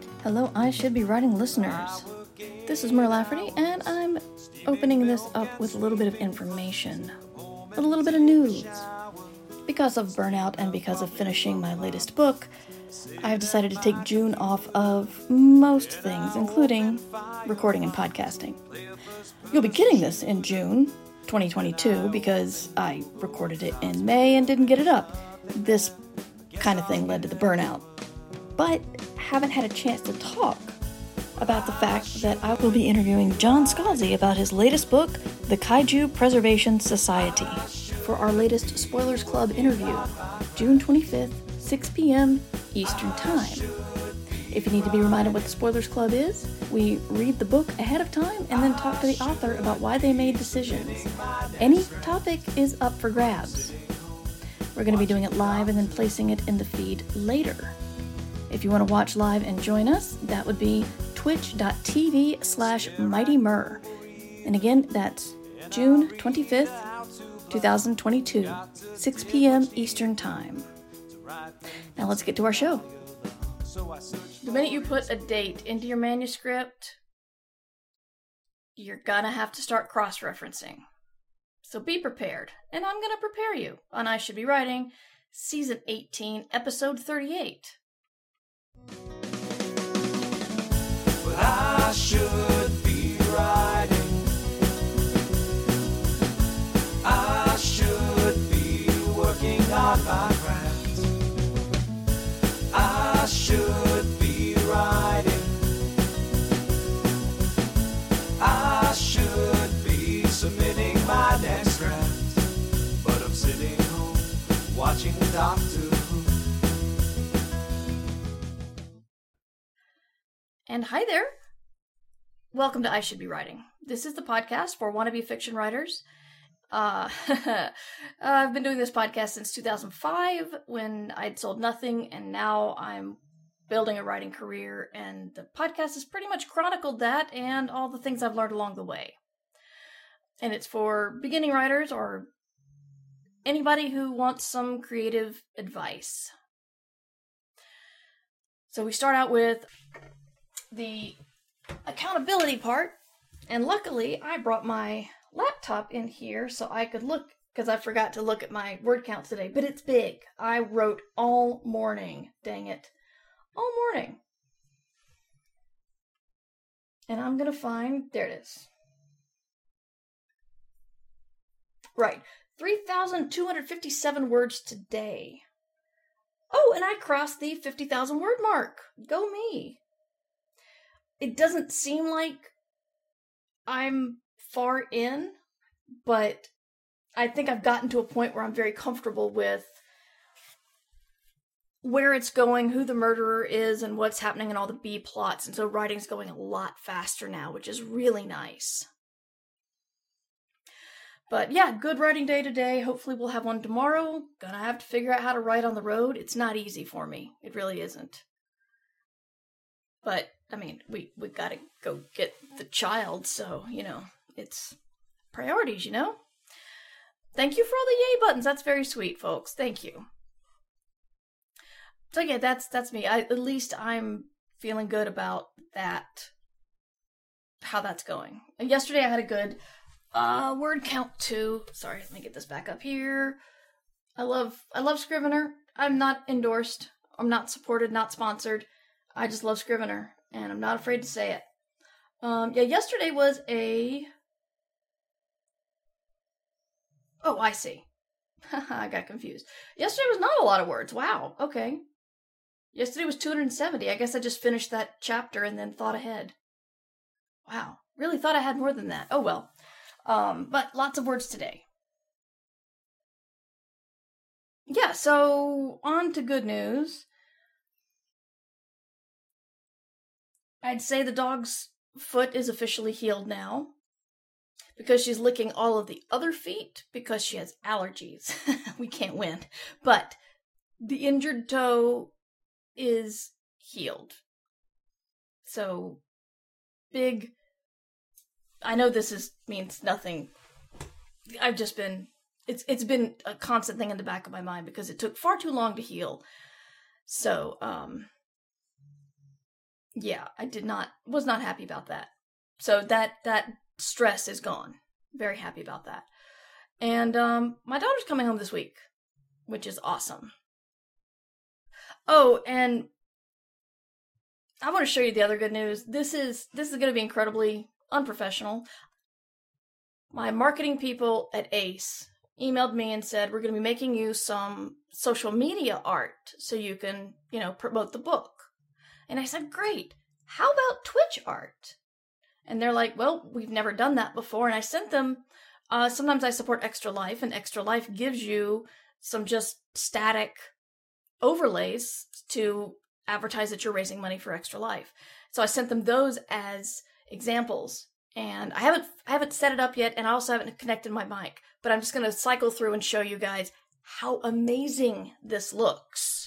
Hello, I Should Be Writing listeners. This is Mer Lafferty, and I'm opening this up with a little bit of information, with a little bit of news. Because of burnout and because of finishing my latest book, I have decided to take June off of most things, including recording and podcasting. You'll be getting this in June 2022 because I recorded it in May and didn't get it up. This kind of thing led to the burnout. But haven't had a chance to talk about the fact that I will be interviewing John Scalzi about his latest book, The Kaiju Preservation Society, for our latest Spoilers Club interview, June 25th, 6 p.m. Eastern Time. If you need to be reminded what the Spoilers Club is, we read the book ahead of time and then talk to the author about why they made decisions. Any topic is up for grabs. We're going to be doing it live and then placing it in the feed later. If you want to watch live and join us, that would be twitch.tv/MightyMer. And again, that's June 25th, 2022, 6 p.m. Eastern Time. Now let's get to our show. The minute you put a date into your manuscript, you're gonna have to start cross-referencing. So be prepared, and I'm gonna prepare you on I Should Be Writing, Season 18, Episode 38. But I should be writing. I should be working on my craft. I should be writing. I should be submitting my next draft. But I'm sitting home watching Doctor Who. And hi there. Welcome to I Should Be Writing. This is the podcast for wannabe fiction writers. I've been doing this podcast since 2005 when I'd sold nothing, and now I'm building a writing career, and the podcast has pretty much chronicled that and all the things I've learned along the way. And it's for beginning writers or anybody who wants some creative advice. So we start out with the accountability part, and luckily I brought my laptop in here so I could look, because I forgot to look at my word count today, but it's big. I wrote all morning, dang it, all morning. And I'm gonna find, there it is. Right, 3,257 words today. Oh, and I crossed the 50,000 word mark. Go me. It doesn't seem like I'm far in, but I think I've gotten to a point where I'm very comfortable with where it's going, who the murderer is, and what's happening in all the B plots, and so writing's going a lot faster now, which is really nice. But yeah, good writing day today. Hopefully we'll have one tomorrow. Gonna have to figure out how to write on the road. It's not easy for me. It really isn't. But, I mean, we gotta go get the child, so, it's priorities, Thank you for all the yay buttons. That's very sweet, folks. Thank you. So yeah, that's me. At least I'm feeling good about that, how that's going. And yesterday I had a good word count too. Sorry, let me get this back up here. I love Scrivener. I'm not endorsed. I'm not supported, not sponsored. I just love Scrivener, and I'm not afraid to say it. Yesterday was a... Oh, I see. I got confused. Yesterday was not a lot of words. Wow, okay. Yesterday was 270. I guess I just finished that chapter and then thought ahead. Wow, really thought I had more than that. Oh well. But lots of words today. Yeah, so on to good news. I'd say the dog's foot is officially healed now, because she's licking all of the other feet because she has allergies. We can't win. But the injured toe is healed. So, big... I know this means nothing. I've just been... It's been a constant thing in the back of my mind because it took far too long to heal. So, yeah, was not happy about that. So that stress is gone. Very happy about that. And my daughter's coming home this week, which is awesome. Oh, and I want to show you the other good news. This is going to be incredibly unprofessional. My marketing people at Ace emailed me and said, we're going to be making you some social media art so you can, promote the book. And I said, great. How about Twitch art? And they're like, well, we've never done that before. And I sent them, sometimes I support Extra Life, and Extra Life gives you some just static overlays to advertise that you're raising money for Extra Life. So I sent them those as examples. And I haven't set it up yet, and I also haven't connected my mic. But I'm just going to cycle through and show you guys how amazing this looks.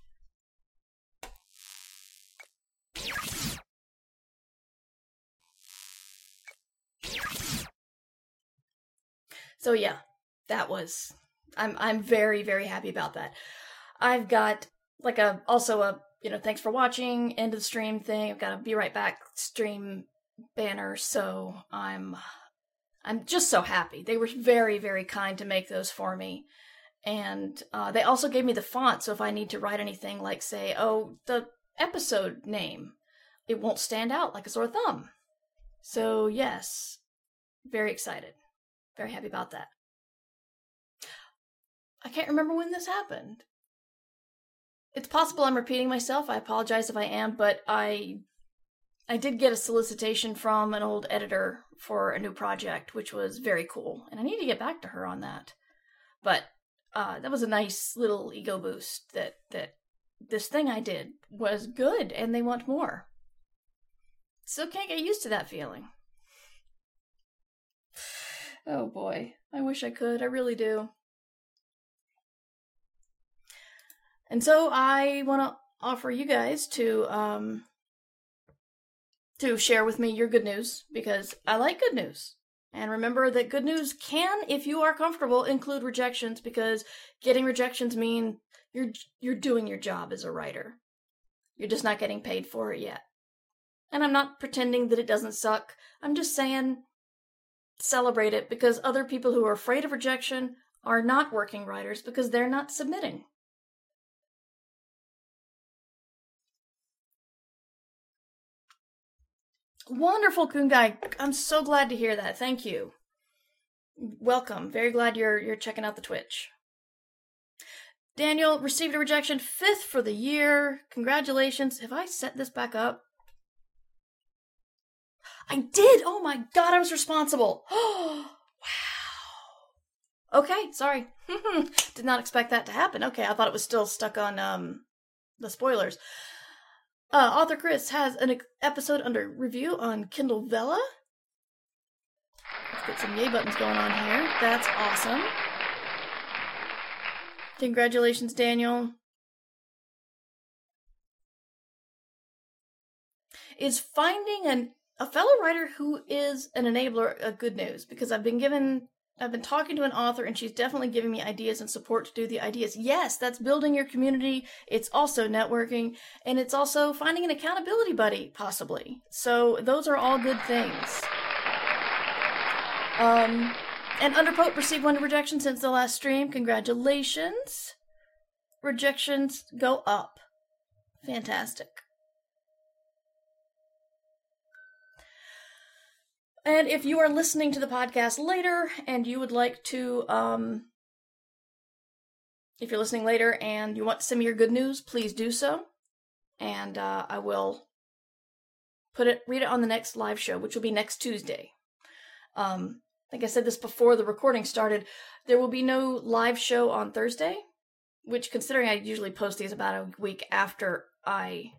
So yeah, that was, I'm very, very happy about that. I've got like also a thanks for watching, end of the stream thing. I've got a be right back stream banner, so I'm just so happy. They were very, very kind to make those for me. And they also gave me the font, so if I need to write anything like, say, the episode name, it won't stand out like a sore thumb. So yes, very excited. Very happy about that. I can't remember when this happened. It's possible I'm repeating myself. I apologize if I am, but I did get a solicitation from an old editor for a new project, which was very cool. And I need to get back to her on that. But that was a nice little ego boost that this thing I did was good and they want more. Still can't get used to that feeling. Oh boy, I wish I could. I really do. And so I want to offer you guys to share with me your good news, because I like good news. And remember that good news can, if you are comfortable, include rejections, because getting rejections mean you're doing your job as a writer. You're just not getting paid for it yet. And I'm not pretending that it doesn't suck. I'm just saying celebrate it, because other people who are afraid of rejection are not working writers because they're not submitting. Wonderful, Kungai. I'm so glad to hear that. Thank you. Welcome. Very glad you're checking out the Twitch. Daniel received a rejection, 5th for the year. Congratulations. Have I set this back up? I did! Oh my god, I was responsible. Oh, wow. Okay, sorry. Did not expect that to happen. Okay, I thought it was still stuck on the spoilers. Author Chris has an episode under review on Kindle Vella. Let's get some yay buttons going on here. That's awesome. Congratulations, Daniel. Is finding a fellow writer who is an enabler a good news? Because I've been talking to an author and she's definitely giving me ideas and support to do the ideas. Yes, that's building your community. It's also networking, and it's also finding an accountability buddy, possibly. So those are all good things. And Underpope received 1 rejection since the last stream. Congratulations. Rejections go up. Fantastic. And if you are listening to the podcast later and you would like to, if you're listening later and you want to send me your good news, please do so. And I will read it on the next live show, which will be next Tuesday. Like I said this before the recording started, there will be no live show on Thursday, which, considering I usually post these about a week after I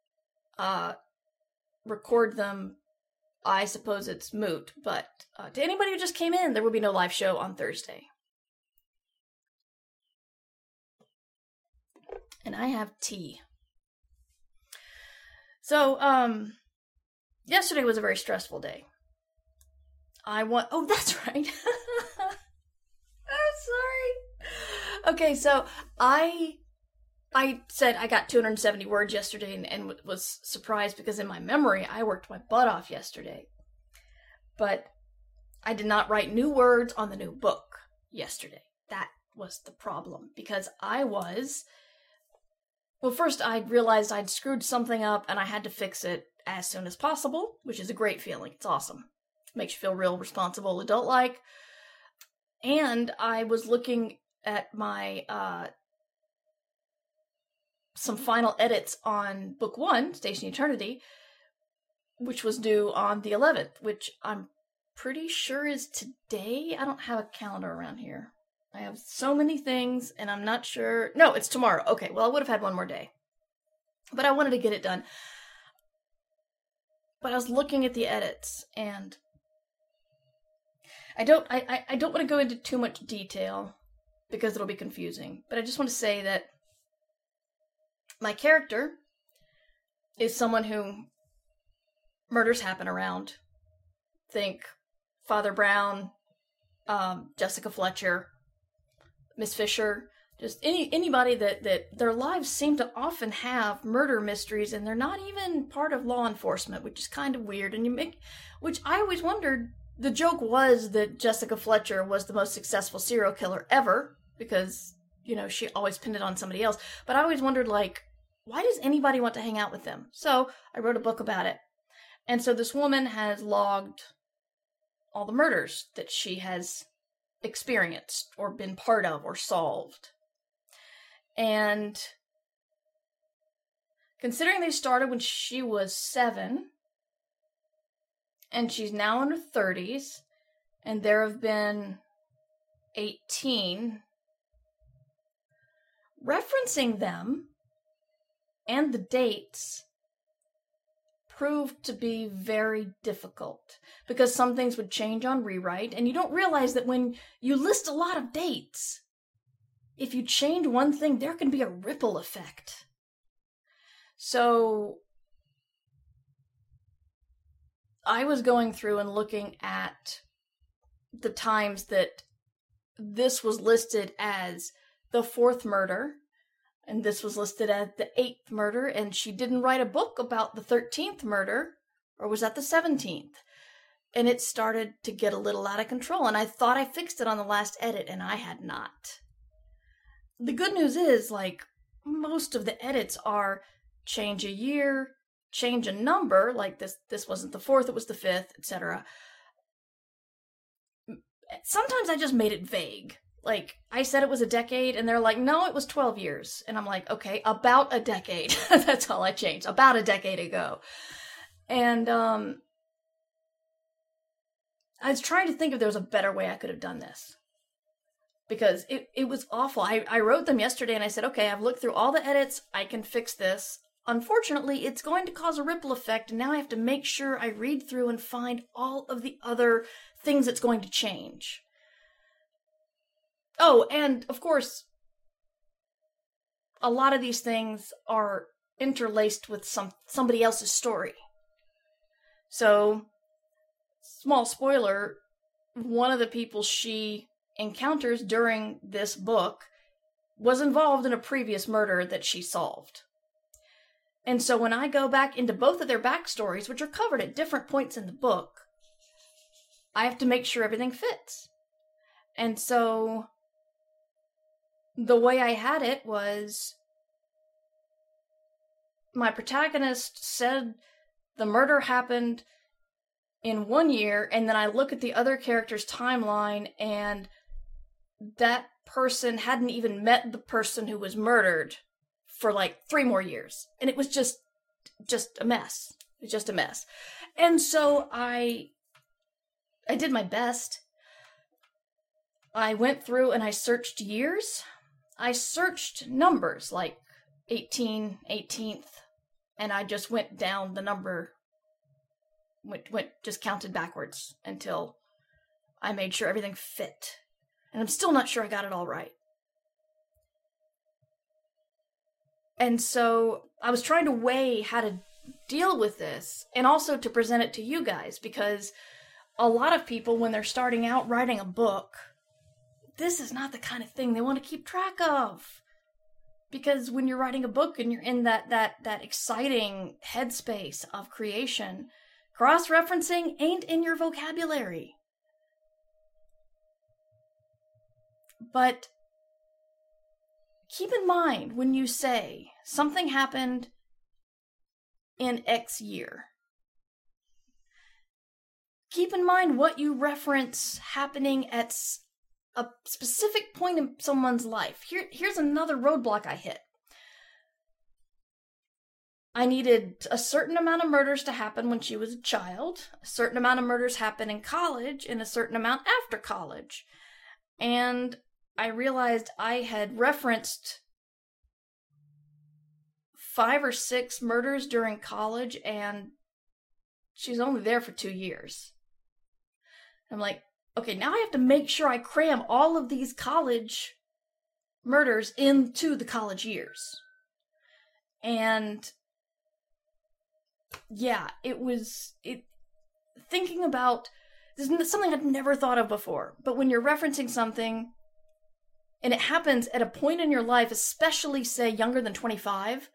record them, I suppose it's moot, but to anybody who just came in, there will be no live show on Thursday. And I have tea. So, yesterday was a very stressful day. Oh, that's right. I'm sorry. Okay, so I I said I got 270 words yesterday and was surprised because in my memory, I worked my butt off yesterday. But I did not write new words on the new book yesterday. That was the problem because first I realized I'd screwed something up and I had to fix it as soon as possible, which is a great feeling. It's awesome. Makes you feel real responsible, adult-like. And I was looking at my some final edits on book 1, Station Eternity, which was due on the 11th, which I'm pretty sure is today. I don't have a calendar around here. I have so many things, and I'm not sure. No, it's tomorrow. Okay, well, I would have had one more day. But I wanted to get it done. But I was looking at the edits, and I don't want to go into too much detail, because it'll be confusing. But I just want to say that my character is someone who murders happen around. Think Father Brown, Jessica Fletcher, Miss Fisher, just anybody that their lives seem to often have murder mysteries, and they're not even part of law enforcement, which is kind of weird. And which I always wondered. The joke was that Jessica Fletcher was the most successful serial killer ever because, she always pinned it on somebody else. But I always wondered, why does anybody want to hang out with them? So I wrote a book about it. And so this woman has logged all the murders that she has experienced or been part of or solved. And considering they started when she was 7, and she's now in her 30s, and there have been 18, referencing them and the dates proved to be very difficult because some things would change on rewrite, and you don't realize that when you list a lot of dates, if you change one thing, there can be a ripple effect. So I was going through and looking at the times that this was listed as the 4th murder, and this was listed as the 8th murder, and she didn't write a book about the 13th murder, or was that the 17th? And it started to get a little out of control, and I thought I fixed it on the last edit, and I had not. The good news is, most of the edits are change a year, change a number, like this wasn't the 4th, it was the 5th, etc. Sometimes I just made it vague. I said it was a decade, and they're like, no, it was 12 years. And I'm like, okay, about a decade. That's all I changed. About a decade ago. And I was trying to think if there was a better way I could have done this. Because it was awful. I wrote them yesterday, and I said, okay, I've looked through all the edits. I can fix this. Unfortunately, it's going to cause a ripple effect, and now I have to make sure I read through and find all of the other things it's going to change. Oh, and of course, a lot of these things are interlaced with somebody else's story. So, small spoiler, one of the people she encounters during this book was involved in a previous murder that she solved. And so when I go back into both of their backstories, which are covered at different points in the book, I have to make sure everything fits. And so the way I had it was my protagonist said the murder happened in 1 year, and then I look at the other character's timeline, and that person hadn't even met the person who was murdered for 3 more years. And it was just a mess. It was just a mess. And so I did my best. I went through and I searched years. I searched numbers, 18, 18th, and I just went down the number, just counted backwards until I made sure everything fit. And I'm still not sure I got it all right. And so I was trying to weigh how to deal with this and also to present it to you guys, because a lot of people, when they're starting out writing a book, this is not the kind of thing they want to keep track of. Because when you're writing a book and you're in that exciting headspace of creation, cross-referencing ain't in your vocabulary. But keep in mind when you say something happened in X year, keep in mind what you reference happening at a specific point in someone's life. Here's another roadblock I hit. I needed a certain amount of murders to happen when she was a child, a certain amount of murders happen in college, and a certain amount after college. And I realized I had referenced 5 or 6 murders during college, and she's only there for 2 years. I'm like, okay, now I have to make sure I cram all of these college murders into the college years. And yeah, thinking about, this is something I'd never thought of before, but when you're referencing something and it happens at a point in your life, especially say younger than 25,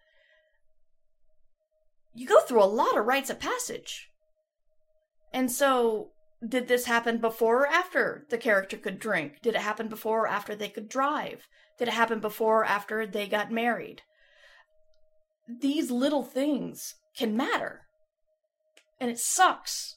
you go through a lot of rites of passage. And so, did this happen before or after the character could drink? Did it happen before or after they could drive? Did it happen before or after they got married? These little things can matter. And it sucks.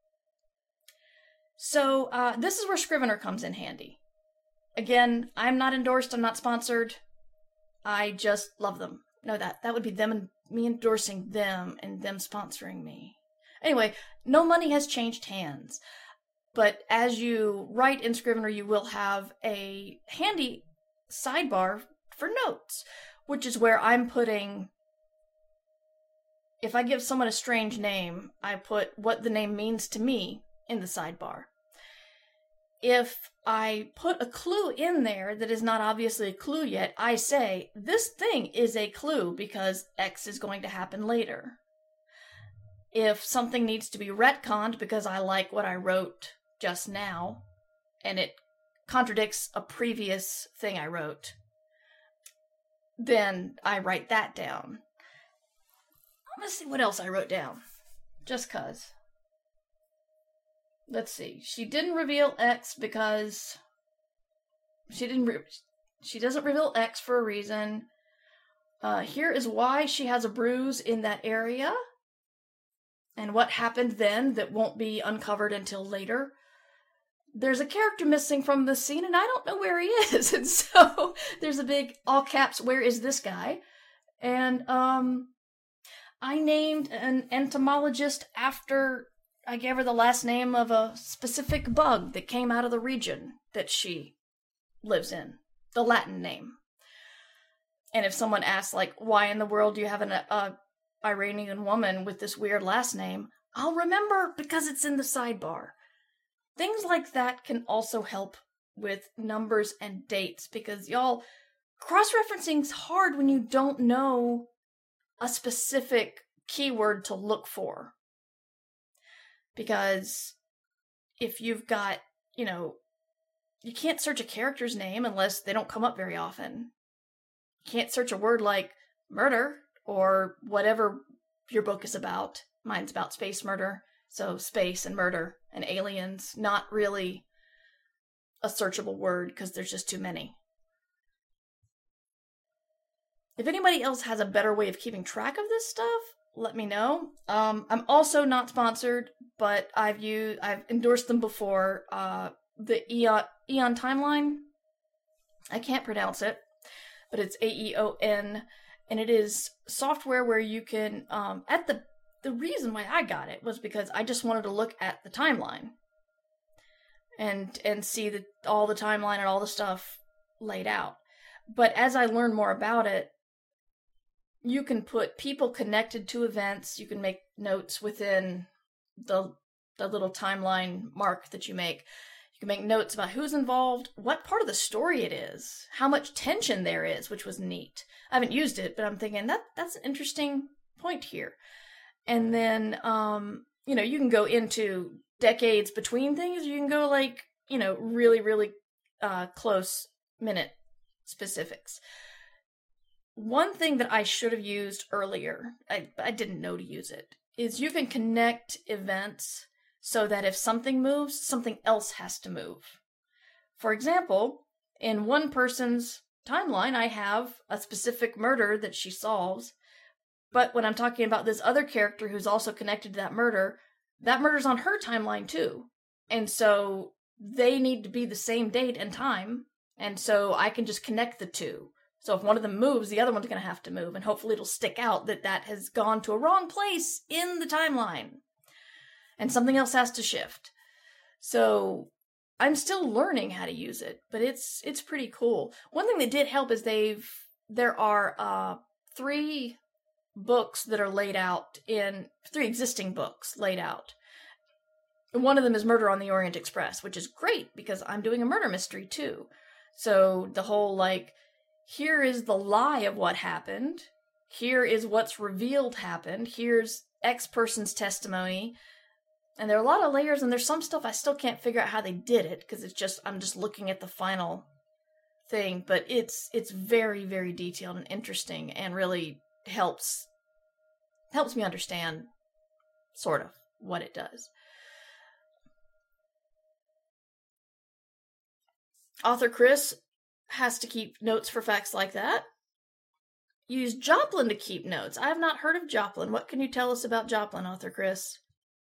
So, this is where Scrivener comes in handy. Again, I'm not endorsed, I'm not sponsored. I just love them. No, that would be them and me endorsing them and them sponsoring me. Anyway, no money has changed hands. But as you write in Scrivener, you will have a handy sidebar for notes, which is where I'm putting, if I give someone a strange name, I put what the name means to me in the sidebar. If I put a clue in there that is not obviously a clue yet, I say, this thing is a clue because X is going to happen later. If something needs to be retconned because I like what I wrote just now, and it contradicts a previous thing I wrote, then I write that down. I'm gonna see what else I wrote down. Just cause. Let's see. She didn't reveal X because she doesn't reveal X for a reason. Here is why she has a bruise in that area. And what happened then that won't be uncovered until later. There's a character missing from the scene, and I don't know where he is. And so there's a big, all caps, where is this guy? And I named an entomologist after I gave her the last name of a specific bug that came out of the region that she lives in. The Latin name. And if someone asks, like, why in the world do you have an Iranian woman with this weird last name, I'll remember because it's in the sidebar. Things like that can also help with numbers and dates, because y'all, cross-referencing's hard when you don't know a specific keyword to look for. Because if you've got, you can't search a character's name unless they don't come up very often. You can't search a word like murder or whatever your book is about. Mine's about space murder, so space and murder and aliens, not really a searchable word because there's just too many. If anybody else has a better way of keeping track of this stuff, let me know. I'm also not sponsored, but I've endorsed them before. The Aeon Timeline, I can't pronounce it, but it's AEON, and it is software where you can, the reason why I got it was because I just wanted to look at the timeline and see all the timeline and all the stuff laid out. But as I learned more about it, you can put people connected to events. You can make notes within the little timeline mark that you make. You can make notes about who's involved, what part of the story it is, how much tension there is, which was neat. I haven't used it, but I'm thinking that's an interesting point here. And then, you can go into decades between things. You can go really, really close minute specifics. one thing that I should have used earlier, I didn't know to use it, is you can connect events so that if something moves, something else has to move. For example, in one person's timeline, I have a specific murder that she solves, but when I'm talking about this other character who's also connected to that murder's on her timeline too. And so they need to be the same date and time, and so I can just connect the two. So if one of them moves, the other one's going to have to move, and hopefully it'll stick out that has gone to a wrong place in the timeline. And something else has to shift. So I'm still learning how to use it, but it's pretty cool. One thing that did help is there are 3 books that are laid out in 3 existing books laid out. One of them is Murder on the Orient Express, which is great because I'm doing a murder mystery too. So the whole here is the lie of what happened. Here is what's revealed happened. Here's X person's testimony. And there are a lot of layers, and there's some stuff I still can't figure out how they did it, because I'm just looking at the final thing. But it's very, very detailed and interesting, and really helps me understand sort of what it does. Author Chris has to keep notes for facts like that. Use Joplin to keep notes. I have not heard of Joplin. What can you tell us about Joplin, Author Chris?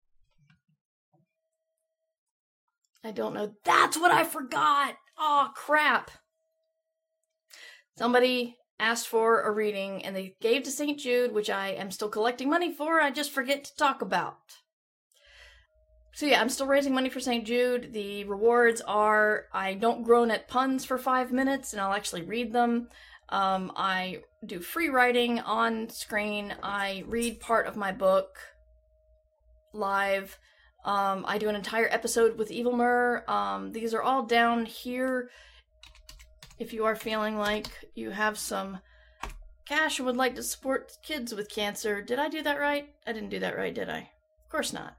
I don't know. That's what I forgot! Oh, crap. Somebody asked for a reading, and they gave to St. Jude, which I am still collecting money for. I just forget to talk about. So yeah, I'm still raising money for St. Jude. The rewards are I don't groan at puns for 5 minutes, and I'll actually read them. I do free writing on screen. I read part of my book live. I do an entire episode with Evilmer. These are all down here. If you are feeling like you have some cash and would like to support kids with cancer. Did I do that right? I didn't do that right, did I? Of course not.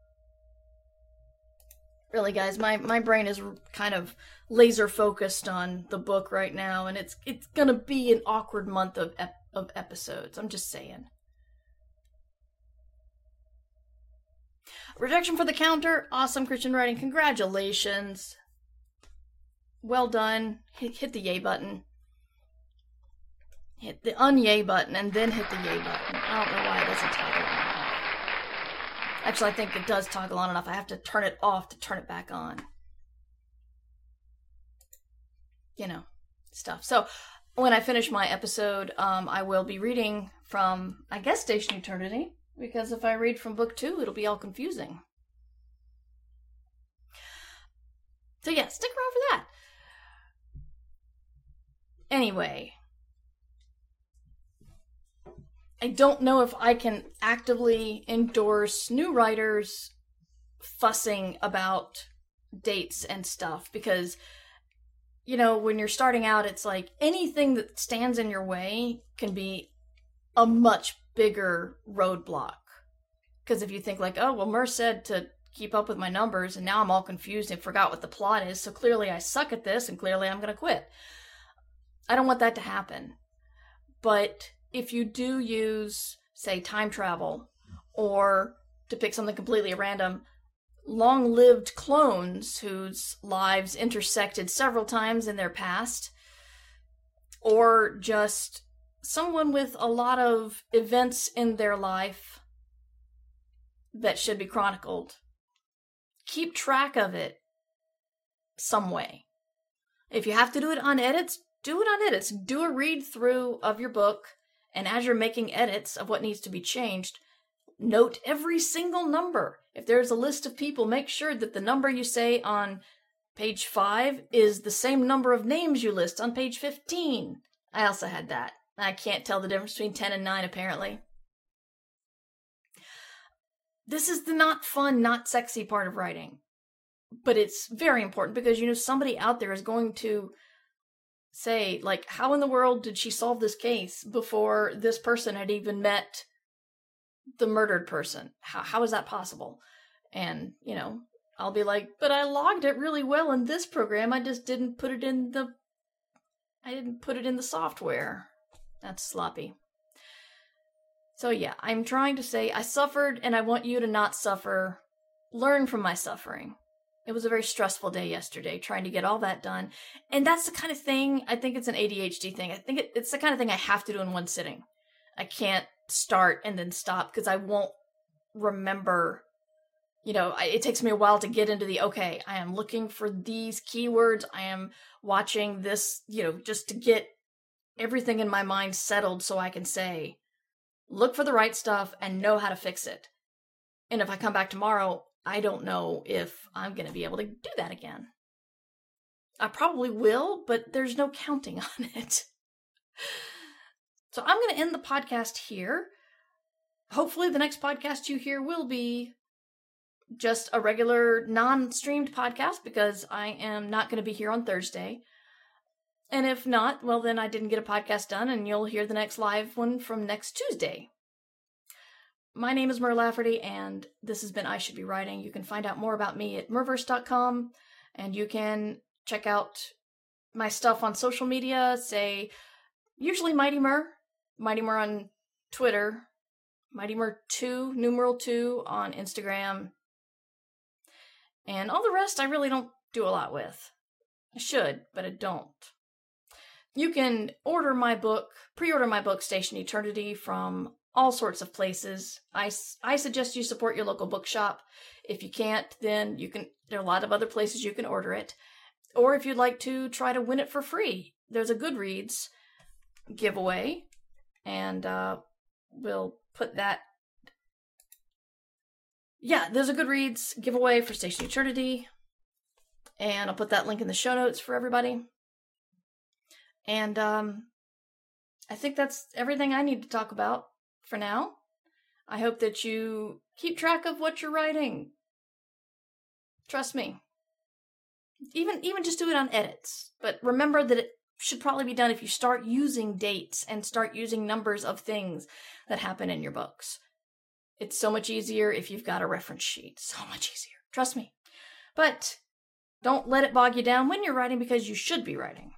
Really, guys, my brain is kind of laser focused on the book right now, and it's gonna be an awkward month of episodes. I'm just saying. Rejection for the counter. Awesome Christian writing. Congratulations. Well done. Hit the yay button. Hit the un-yay button and then hit the yay button. I don't know why it doesn't toggle on enough. Actually, I think it does toggle on enough. I have to turn it off to turn it back on. You know, stuff. So, when I finish my episode, I will be reading from, I guess, Station Eternity. Because if I read from book 2, it'll be all confusing. So yeah, stick around for that. Anyway. I don't know if I can actively endorse new writers fussing about dates and stuff. Because, you know, when you're starting out, it's like anything that stands in your way can be a much bigger roadblock. Because if you think like, oh, well, Mer said to keep up with my numbers, and now I'm all confused and forgot what the plot is, so clearly I suck at this, and clearly I'm going to quit. I don't want that to happen. But if you do use, say, time travel, or, to pick something completely random, long-lived clones whose lives intersected several times in their past, or just someone with a lot of events in their life that should be chronicled, keep track of it some way. If you have to do it on edits, do it on edits. Do a read through of your book, and as you're making edits of what needs to be changed, note every single number. If there's a list of people, make sure that the number you say on page 5 is the same number of names you list on page 15. I also had that. I can't tell the difference between 10 and 9, apparently. This is the not fun, not sexy part of writing. But it's very important because, you know, somebody out there is going to say, like, how in the world did she solve this case before this person had even met the murdered person? How is that possible? And, you know, I'll be like, but I logged it really well in this program. I just didn't put it in the software. That's sloppy. So yeah, I'm trying to say I suffered and I want you to not suffer. Learn from my suffering. It was a very stressful day yesterday trying to get all that done. And that's the kind of thing, I think it's an ADHD thing. I think it's the kind of thing I have to do in one sitting. I can't start and then stop because I won't remember. It takes me a while to get into okay, I am looking for these keywords. I am watching this, just to get everything in my mind settled so I can say, look for the right stuff and know how to fix it. And if I come back tomorrow, I don't know if I'm going to be able to do that again. I probably will, but there's no counting on it. So I'm going to end the podcast here. Hopefully the next podcast you hear will be just a regular non-streamed podcast because I am not going to be here on Thursday. And if not, well, then I didn't get a podcast done and you'll hear the next live one from next Tuesday. My name is Mer Lafferty, and this has been I Should Be Writing. You can find out more about me at merverse.com, and you can check out my stuff on social media, usually Mighty Mer on Twitter, Mighty Mer 2, numeral 2 on Instagram, and all the rest I really don't do a lot with. I should, but I don't. You can pre-order my book, Station Eternity, from all sorts of places. I suggest you support your local bookshop. If you can't, then there are a lot of other places you can order it. Or if you'd like to try to win it for free, there's a Goodreads giveaway, and we'll put that. Yeah, there's a Goodreads giveaway for Station Eternity, and I'll put that link in the show notes for everybody. And I think that's everything I need to talk about for now. I hope that you keep track of what you're writing. Trust me. Even just do it on edits. But remember that it should probably be done if you start using dates and start using numbers of things that happen in your books. It's so much easier if you've got a reference sheet. So much easier. Trust me. But don't let it bog you down when you're writing, because you should be writing.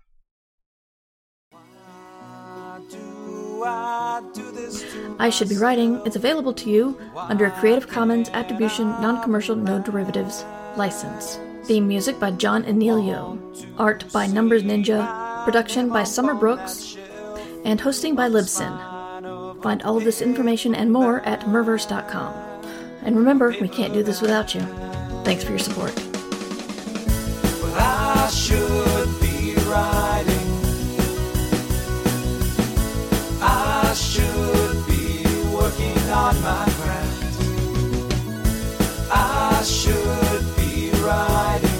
I Should Be Writing is available to you under a Creative Commons Attribution Non-Commercial No Derivatives license. Theme music by John Anelio. Art by Numbers Ninja. Production by Summer Brooks. And hosting by Libsyn. Find all of this information and more at merverse.com. And remember, we can't do this without you. Thanks for your support. Well, I should be writing. I should be working on my craft. I should be writing.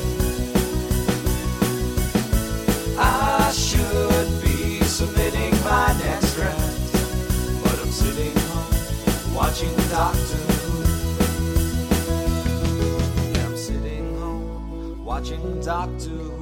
I should be submitting my next draft. But I'm sitting home watching Doctor Who. Yeah, I'm sitting home watching Doctor Who.